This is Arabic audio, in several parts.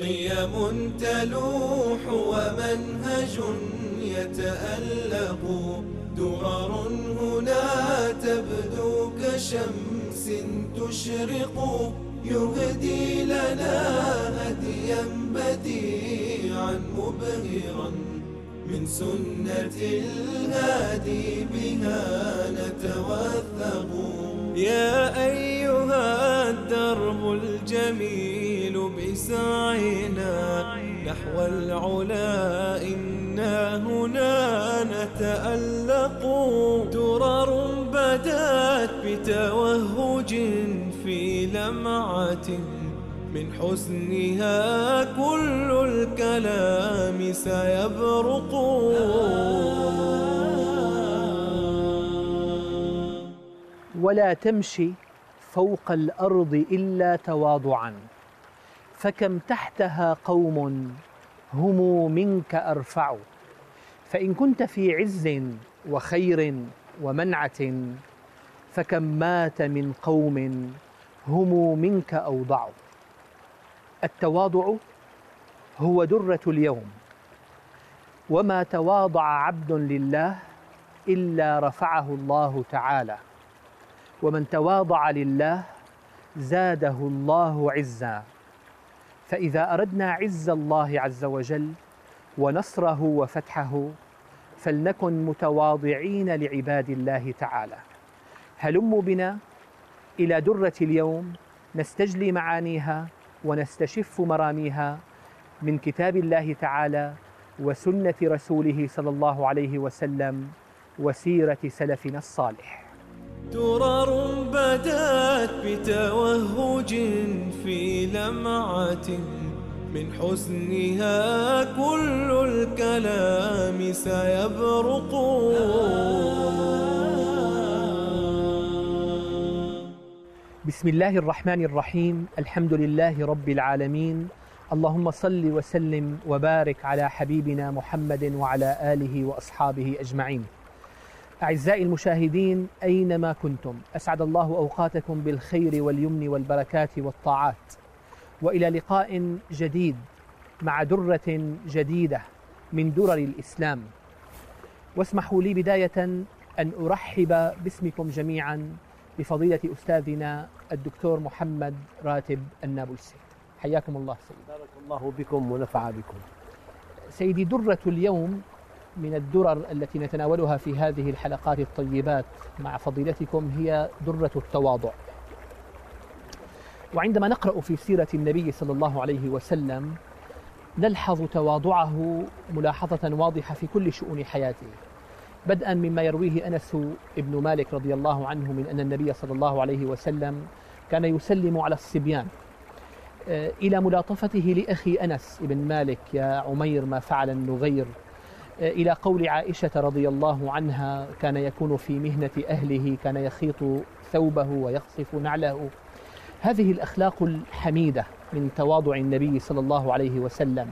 قيم تلوح ومنهج يتألق، درر هنا تبدو كشمس تشرق، يهدي لنا هديا بديعا مبهرا من سنة الهادي بها نتوثق. يا أيها الدرب الجميل بسعينا نحو العلا إنا هنا نتألق، درر بدات بتوهج في لمعة من حسنها كل الكلام سيبرق. ولا تمشي فوق الأرض إلا تواضعا، فكم تحتها قوم هم منك أرفع. فإن كنت في عز وخير ومنعة، فكم مات من قوم هم منك أوضع. التواضع هو درة اليوم، وما تواضع عبد لله إلا رفعه الله تعالى، ومن تواضع لله زاده الله عزا. فإذا أردنا عز الله عز وجل ونصره وفتحه فلنكن متواضعين لعباد الله تعالى. هلموا بنا إلى درة اليوم نستجلي معانيها ونستشف مراميها من كتاب الله تعالى وسنة رسوله صلى الله عليه وسلم وسيرة سلفنا الصالح. درر بدات بتوهج في لمعة من حسنها كل الكلام سيبرق. بسم الله الرحمن الرحيم، الحمد لله رب العالمين، اللهم صل وسلم وبارك على حبيبنا محمد وعلى آله وأصحابه أجمعين. أعزائي المشاهدين أينما كنتم، أسعد الله أوقاتكم بالخير واليمن والبركات والطاعات، وإلى لقاء جديد مع درة جديدة من درر الإسلام. واسمحوا لي بداية أن أرحب باسمكم جميعا بفضيلة أستاذنا الدكتور محمد راتب النابلسي. حياكم الله سيدي. بارك الله بكم ونفع بكم. سيدي، درة اليوم من الدرر التي نتناولها في هذه الحلقات الطيبات مع فضيلتكم هي درة التواضع. وعندما نقرأ في سيرة النبي صلى الله عليه وسلم نلحظ تواضعه ملاحظة واضحة في كل شؤون حياته، بدءا مما يرويه أنس بن مالك رضي الله عنه من أن النبي صلى الله عليه وسلم كان يسلم على الصبيان، إلى ملاطفته لأخي أنس بن مالك: يا عمير ما فعل النغير، إلى قول عائشة رضي الله عنها: كان يكون في مهنة أهله، كان يخيط ثوبه ويخصف نعله. هذه الأخلاق الحميدة من تواضع النبي صلى الله عليه وسلم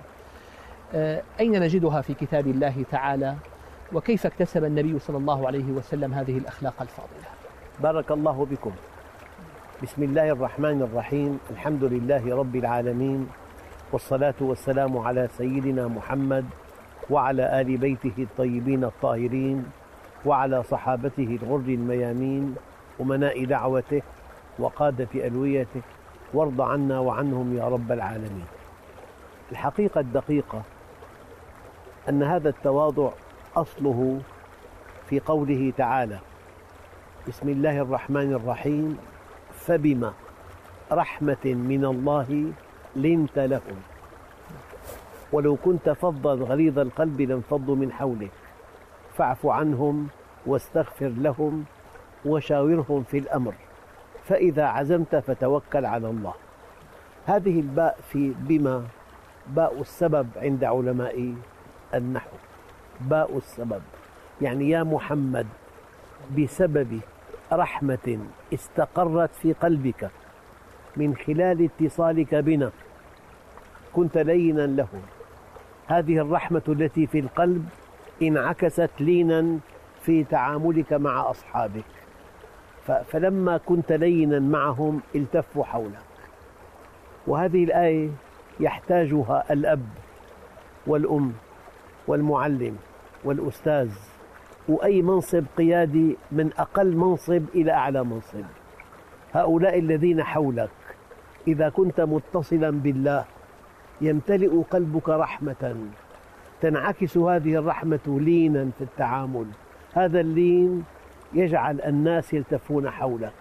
أين نجدها في كتاب الله تعالى؟ وكيف اكتسب النبي صلى الله عليه وسلم هذه الأخلاق الفاضلة؟ بارك الله بكم. بسم الله الرحمن الرحيم، الحمد لله رب العالمين، والصلاة والسلام على سيدنا محمد وعلى آل بيته الطيبين الطاهرين وعلى صحابته الغر الميامين ومناء دعوته وقادة ألويته، وارض عنا وعنهم يا رب العالمين. الحقيقة الدقيقة أن هذا التواضع أصله في قوله تعالى: بسم الله الرحمن الرحيم، فبما رحمة من الله لنت لهم ولو كنت فظا غليظ القلب لانفضوا من حولك فاعف عنهم واستغفر لهم وشاورهم في الأمر فإذا عزمت فتوكل على الله. هذه الباء في بما باء السبب عند علماء النحو، باء السبب يعني يا محمد بسبب رحمة استقرت في قلبك من خلال اتصالك بنا كنت لينا لهم. هذه الرحمة التي في القلب انعكست لينا في تعاملك مع أصحابك، فلما كنت لينا معهم التفوا حولك. وهذه الآية يحتاجها الأب والأم والمعلم والأستاذ وأي منصب قيادي من أقل منصب إلى أعلى منصب. هؤلاء الذين حولك إذا كنت متصلا بالله يمتلئ قلبك رحمة، تنعكس هذه الرحمة لينا في التعامل. هذا اللين يجعل الناس يلتفون حولك.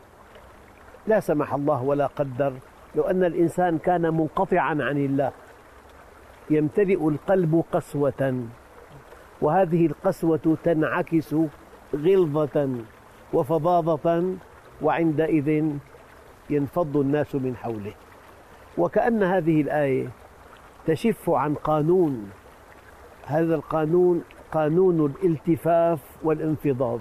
لا سمح الله ولا قدر لو أن الإنسان كان منقطعا عن الله يمتلئ القلب قسوة، وهذه القسوة تنعكس غلظة وفظاظة، وعندئذ ينفض الناس من حوله. وكأن هذه الآية تشف عن قانون، هذا القانون قانون الالتفاف والانفضاض.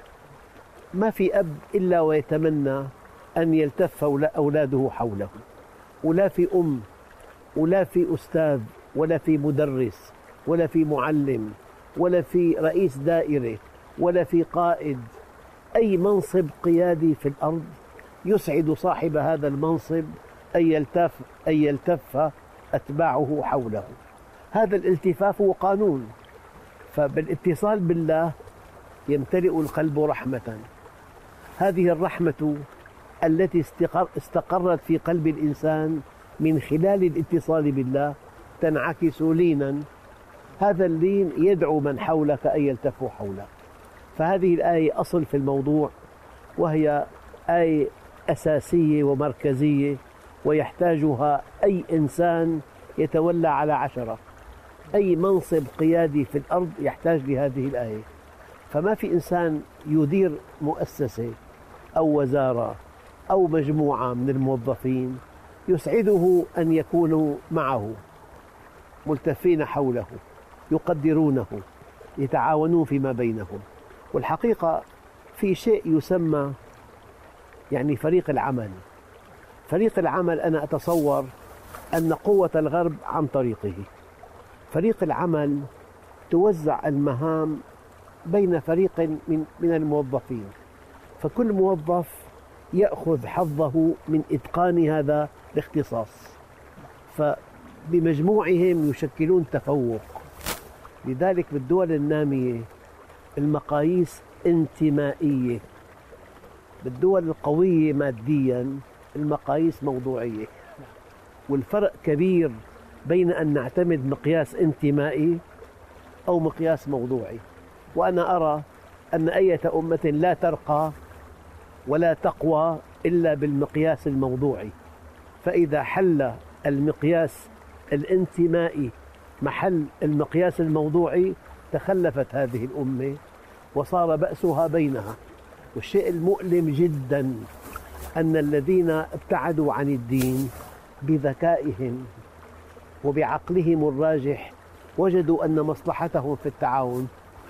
ما في أب إلا ويتمنى أن يلتف أولاده حوله، ولا في أم ولا في أستاذ ولا في مدرس ولا في معلم ولا في رئيس دائرة ولا في قائد. أي منصب قيادي في الأرض يسعد صاحب هذا المنصب أن يلتف أتباعه حوله. هذا الالتفاف هو قانون. فبالاتصال بالله يمتلئ القلب رحمة. هذه الرحمة التي استقرت في قلب الإنسان من خلال الاتصال بالله تنعكس لينا. هذا اللين يدعو من حولك أن يلتفوا حولك. فهذه الآية أصل في الموضوع، وهي آية أساسية ومركزية ويحتاجها أي إنسان يتولى على عشرة. أي منصب قيادي في الأرض يحتاج لهذه الآية. فما في إنسان يدير مؤسسة أو وزارة أو مجموعة من الموظفين يسعده أن يكونوا معه ملتفين حوله، يقدرونه، يتعاونون فيما بينهم. والحقيقة في شيء يسمى يعني فريق العمل. فريق العمل أنا أتصور أن قوة الغرب عن طريقه. فريق العمل توزع المهام بين فريق من الموظفين، فكل موظف يأخذ حظه من إتقان هذا الاختصاص، فبمجموعهم يشكلون تفوق. لذلك بالدول النامية المقاييس انتمائية، بالدول القوية ماديا المقاييس موضوعية. والفرق كبير بين أن نعتمد مقياس انتمائي أو مقياس موضوعي. وأنا أرى أن أية أمة لا ترقى ولا تقوى إلا بالمقياس الموضوعي. فإذا حل المقياس الانتمائي محل المقياس الموضوعي تخلفت هذه الأمة وصار بأسها بينها. والشيء المؤلم جدا أن الذين ابتعدوا عن الدين بذكائهم وبعقلهم الراجح وجدوا أن مصلحتهم في التعاون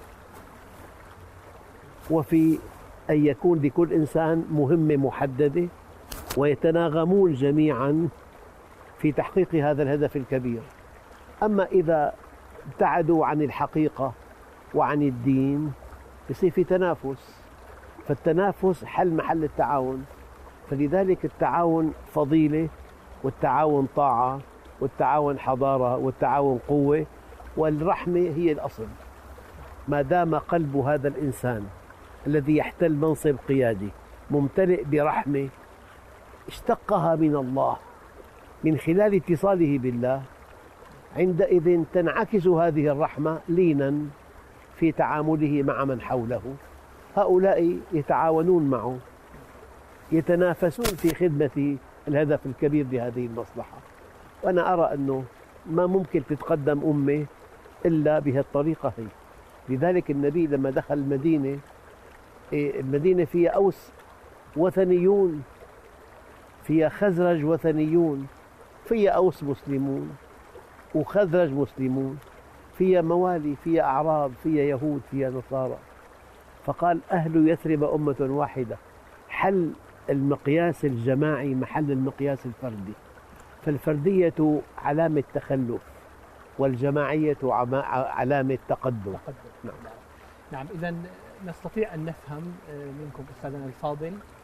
وفي أن يكون لكل إنسان مهمة محددة ويتناغمون جميعا في تحقيق هذا الهدف الكبير. أما إذا ابتعدوا عن الحقيقة وعن الدين يصير في تنافس، فالتنافس حل محل التعاون. فلذلك التعاون فضيلة، والتعاون طاعة، والتعاون حضارة، والتعاون قوة، والرحمة هي الأصل. ما دام قلب هذا الإنسان الذي يحتل منصب قيادي ممتلئ برحمة اشتقها من الله من خلال اتصاله بالله، عندئذ تنعكس هذه الرحمة لينا في تعامله مع من حوله. هؤلاء يتعاونون معه، يتنافسون في خدمة الهدف الكبير لهذه المصلحة. وأنا أرى أنه ما ممكن تتقدم أمة إلا بهالطريقة هي. لذلك النبي لما دخل المدينة، المدينة فيها أوس وثنيون، فيها خزرج وثنيون، فيها أوس مسلمون وخزرج مسلمون، فيها موالي، فيها أعراب، فيها يهود، فيها نصارى. فقال أهل يثرب أمة واحدة. حل المقياس الجماعي محل المقياس الفردي. فالفردية علامة تخلف، والجماعية علامة تقدم. نعم. إذن نستطيع أن نفهم منكم أستاذنا الفاضل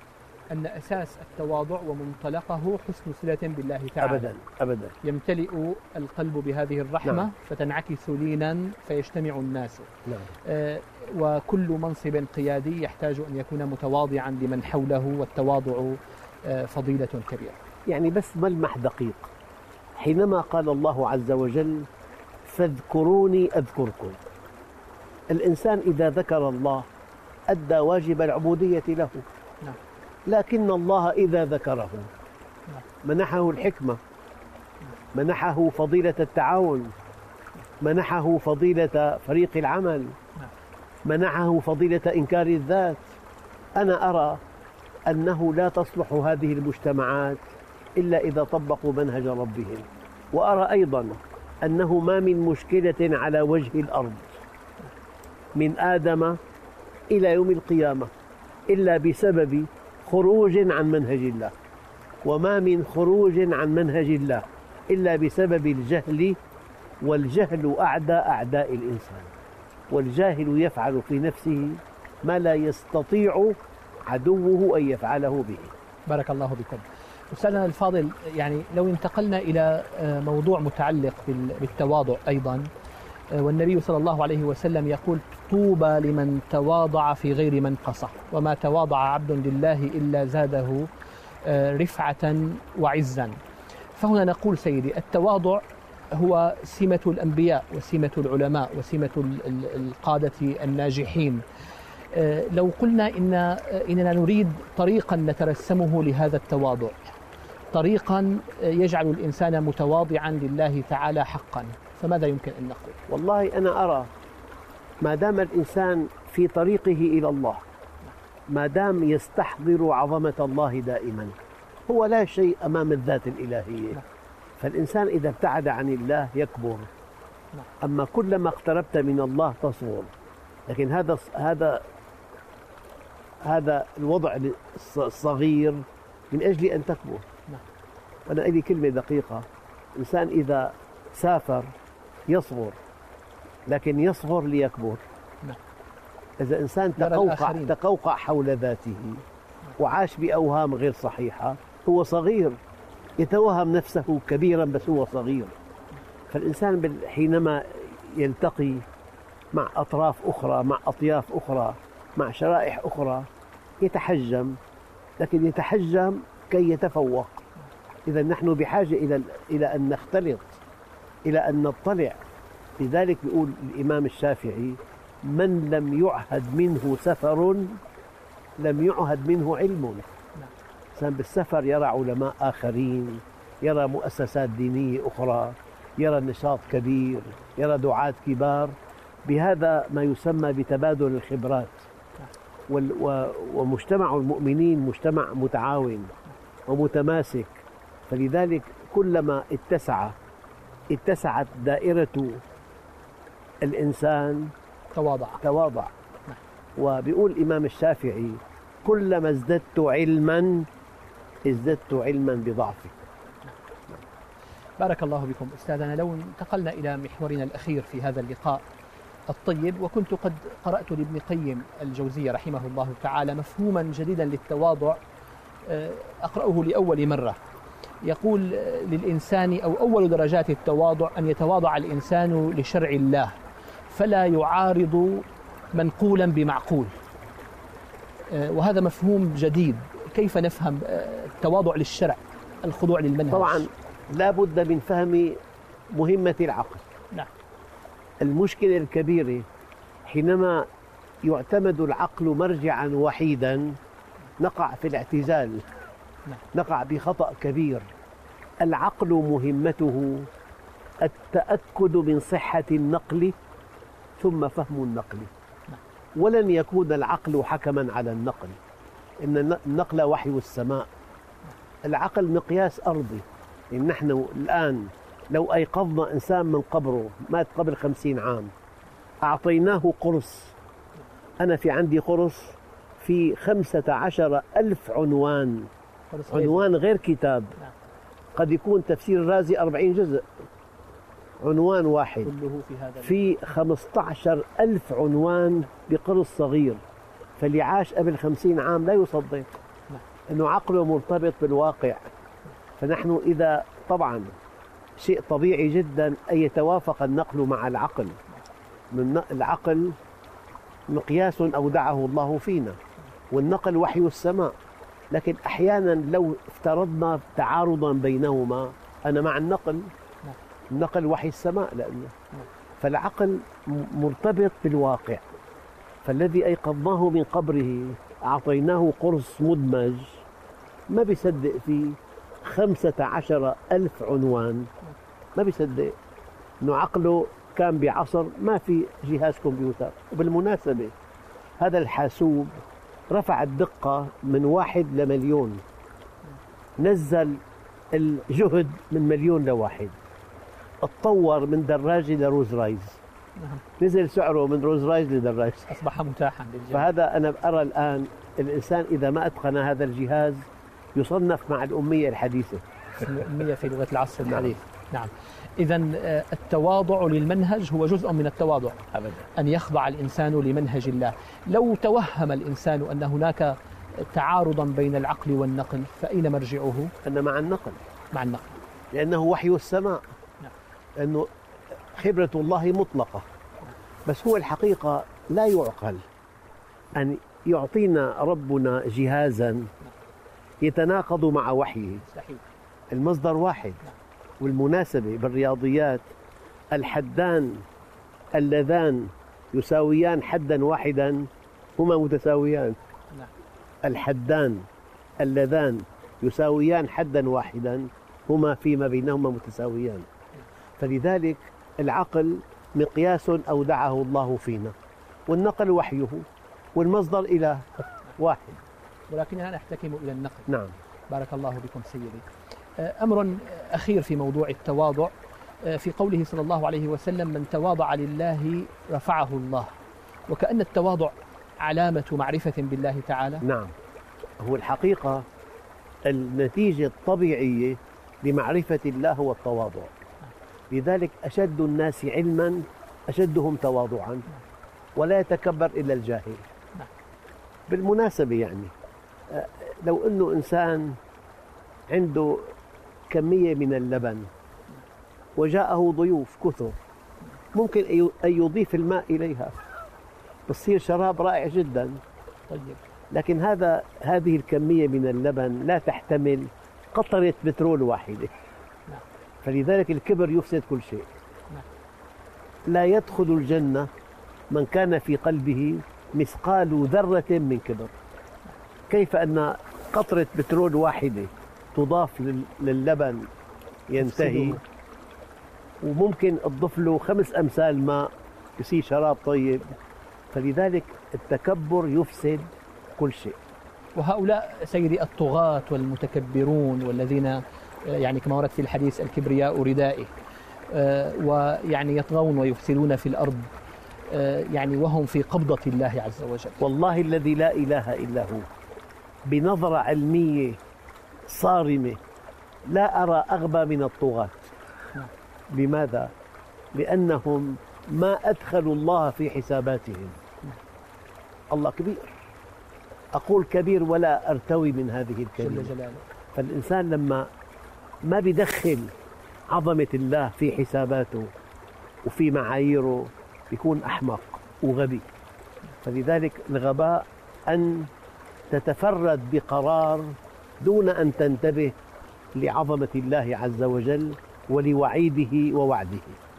أن أساس التواضع ومنطلقه حسن صلة بالله تعالى. أبدا أبدا. يمتلئ القلب بهذه الرحمة. نعم. فتنعكس لينا فيجتمع الناس. نعم. وكل منصب قيادي يحتاج أن يكون متواضعا لمن حوله، والتواضع فضيلة كبيرة. يعني بس ملمح دقيق، حينما قال الله عز وجل فاذكروني أذكركم، الإنسان إذا ذكر الله أدى واجب العبودية له. نعم. لكن الله إذا ذكره منحه الحكمة، منحه فضيلة التعاون، منحه فضيلة فريق العمل، منحه فضيلة إنكار الذات. أنا أرى أنه لا تصلح هذه المجتمعات إلا إذا طبقوا منهج ربهم. وأرى أيضا أنه ما من مشكلة على وجه الأرض من آدم إلى يوم القيامة إلا بسبب خروج عن منهج الله، وما من خروج عن منهج الله إلا بسبب الجهل، والجهل أعدى أعداء الإنسان، والجاهل يفعل في نفسه ما لا يستطيع عدوه أن يفعله به. بارك الله بكم. أستاذنا الفاضل، يعني لو انتقلنا إلى موضوع متعلق بالتواضع أيضا، والنبي صلى الله عليه وسلم يقول طوبى لمن تواضع في غير منقصة، وما تواضع عبد لله إلا زاده رفعة وعزا. فهنا نقول سيدي التواضع هو سمة الأنبياء وسمة العلماء وسمة القادة الناجحين. لو قلنا إننا نريد طريقا نترسمه لهذا التواضع، طريقا يجعل الإنسان متواضعا لله تعالى حقا، فماذا يمكن أن نقول؟ والله أنا أرى ما دام الإنسان في طريقه إلى الله، ما دام يستحضر عظمة الله دائما، هو لا شيء أمام الذات الإلهية. فالإنسان إذا ابتعد عن الله يكبر، أما كلما اقتربت من الله تصغر. لكن هذا الوضع الصغير من أجل أن تكبر. أنا لي كلمة دقيقة، الإنسان إذا سافر يصغر، لكن يصغر ليكبر. إذا إنسان تقوقع حول ذاته وعاش بأوهام غير صحيحة هو صغير، يتوهم نفسه كبيرا بس هو صغير. فالإنسان حينما يلتقي مع أطراف أخرى، مع أطياف أخرى، مع شرائح أخرى يتحجم، لكن يتحجم كي يتفوق. إذا نحن بحاجة إلى أن نختلط، إلى أن نطلع. لذلك يقول الإمام الشافعي من لم يعهد منه سفر لم يعهد منه علم. الإنسان بالسفر يرى علماء آخرين، يرى مؤسسات دينية أخرى، يرى نشاط كبير، يرى دعاة كبار. بهذا ما يسمى بتبادل الخبرات. ومجتمع المؤمنين مجتمع متعاون ومتماسك، فلذلك كلما اتسعت دائرة الإنسان تواضع. وبيقول الإمام الشافعي كلما ازددت علما ازددت علما بضعفي. بارك الله بكم أستاذنا. لو انتقلنا إلى محورنا الأخير في هذا اللقاء الطيب، وكنت قد قرأت لابن قيم الجوزية رحمه الله تعالى مفهوما جديدا للتواضع أقرأه لأول مرة. يقول للإنسان أو أول درجات التواضع أن يتواضع الإنسان لشرع الله فلا يعارض منقولا بمعقول. وهذا مفهوم جديد. كيف نفهم التواضع للشرع، الخضوع للمنهج؟ طبعا لا بد من فهم مهمة العقل. نعم. المشكلة الكبيرة حينما يعتمد العقل مرجعا وحيدا نقع في الاعتزال. نعم. نقع بخطأ كبير. العقل مهمته التأكد من صحة النقل ثم فهم النقل. نعم. ولن يكون العقل حكما على النقل، إن النقل وحي السماء. العقل مقياس أرضي. يعني نحن الآن لو أيقظنا إنسان من قبره مات قبل 50 عام، أعطيناه قرص، أنا في عندي قرص في 15,000 عنوان، عنوان غير كتاب. قد يكون تفسير الرازي 40 جزء، عنوان واحد في 15,000 عنوان بقرص صغير. فاللي عاش قبل 50 عام لا يصدق. أنه عقله مرتبط بالواقع. فنحن إذا طبعا شيء طبيعي جدا أن يتوافق النقل مع العقل. العقل مقياس أودعه الله فينا، والنقل وحي السماء. لكن أحيانا لو افترضنا تعارضا بينهما، أنا مع النقل وحي السماء لأنه فالعقل مرتبط بالواقع. فالذي أيقظناه من قبره أعطيناه قرص مدمج ما بيصدق فيه 15,000 عنوان، ما بيصدق أنه عقله كان بعصر ما في جهاز كمبيوتر. وبالمناسبة هذا الحاسوب رفع الدقة من 1 لمليون، نزل الجهد من 1,000,000 ل1، اتطور من دراجة لروز رايز، نزل سعره من روز رايز لدراجة، أصبح متاحا للجميع. فهذا أنا أرى الآن الإنسان إذا ما أتقن هذا الجهاز يصنف مع الأمية الحديثة، الأمية في لغة العصر الحديث. نعم. إذا التواضع للمنهج هو جزء من التواضع، أبدا. أن يخضع الإنسان لمنهج الله. لو توهم الإنسان أن هناك تعارضا بين العقل والنقل فأين مرجعه؟ أنا مع النقل، مع النقل، لأنه وحي السماء. نعم. لأنه خبرة الله مطلقة. بس هو الحقيقة لا يعقل أن يعطينا ربنا جهازا يتناقض مع وحيه. مستحيل. المصدر واحد. والمناسبة بالرياضيات الحدان اللذان يساويان حدا واحدا هما متساويان. الحدان اللذان يساويان حدا واحدا هما فيما بينهما متساويان. فلذلك العقل مقياس أودعه الله فينا، والنقل وحيه، والمصدر إله واحد، ولكننا نحتكم إلى النقل. نعم. بارك الله بكم سيدي. أمر أخير في موضوع التواضع، في قوله صلى الله عليه وسلم: من تواضع لله رفعه الله، وكأن التواضع علامة معرفة بالله تعالى. نعم. هو الحقيقة النتيجة الطبيعية لمعرفة الله هو التواضع. لذلك أشد الناس علما أشدهم تواضعا، ولا يتكبر إلا الجاهل. بالمناسبة يعني لو أنه إنسان عنده كمية من اللبن وجاءه ضيوف كثر، ممكن أن يضيف الماء إليها، بصير شراب رائع جدا. طيب. لكن هذه الكمية من اللبن لا تحتمل قطرة بترول واحدة. فلذلك الكبر يفسد كل شيء. لا يدخل الجنة من كان في قلبه مثقال ذرة من كبر. كيف أن قطرة بترول واحدة تضاف للبن ينتهي، وممكن تضيف له 5 أمثال ماء يصير شراب طيب. فلذلك التكبر يفسد كل شيء. وهؤلاء سيدي الطغاة والمتكبرون والذين يعني كما ورد في الحديث: الكبرياء ردائه، ويعني يطغون ويفسدون في الأرض، يعني وهم في قبضة الله عز وجل. والله الذي لا إله إلا هو، بنظرة علمية صارمة لا أرى أغبى من الطغاة. لماذا؟ لأنهم ما أدخلوا الله في حساباتهم. الله كبير، أقول كبير ولا أرتوي من هذه الكلمة. جل جلاله. فالإنسان لما ما بيدخل عظمة الله في حساباته وفي معاييره بيكون أحمق وغبي. فلذلك الغباء أن تتفرد بقرار دون أن تنتبه لعظمة الله عز وجل ولوعيده ووعده.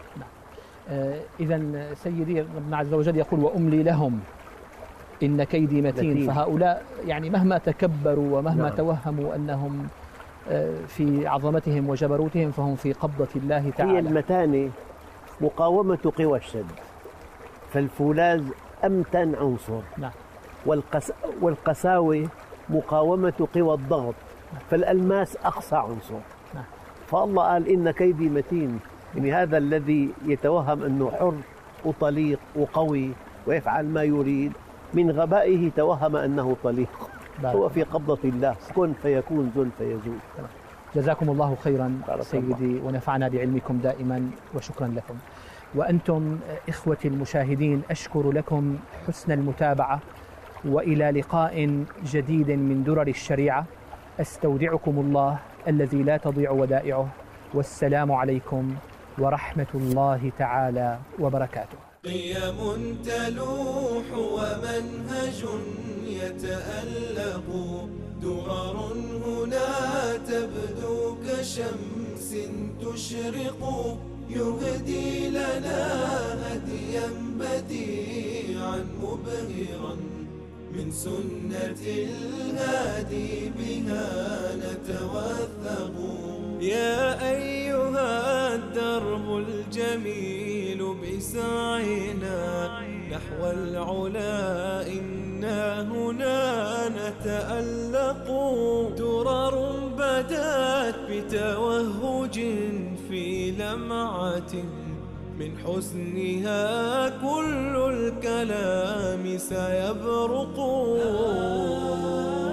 إذن سيدي ربنا عز وجل يقول: وأملي لهم إن كيدي متين. فهؤلاء يعني مهما تكبروا ومهما توهموا أنهم في عظمتهم وجبروتهم فهم في قبضة الله تعالى. هي المتانة مقاومة قوى الشد، فالفولاذ أمتن عنصر. نعم. والقساوة مقاومة قوى الضغط، فالألماس أقسى عنصر. نعم. فالله قال: إن كيدي متين. يعني هذا الذي يتوهم أنه حر وطليق وقوي ويفعل ما يريد، من غبائه توهم أنه طليق. هو في قبضة الله، كن فيكون، زل فيزول. جزاكم الله خيرا سيدي، ونفعنا بعلمكم دائما، وشكرا لكم. وأنتم إخوتي المشاهدين أشكر لكم حسن المتابعة، وإلى لقاء جديد من درر الشريعة. أستودعكم الله الذي لا تضيع ودائعه، والسلام عليكم ورحمة الله تعالى وبركاته. قيم تلوح ومنهج يتألق، درر هنا تبدو كشمس تشرق، يهدي لنا هديا بديعا مبهرا من سنة الهادي بها نتوثق. يا أيها الدرب الجميل بسعينا نحو العلا إنا هنا نتألق، درر بدات بتوهج في لمعة من حسنها كل الكلام سيبرق.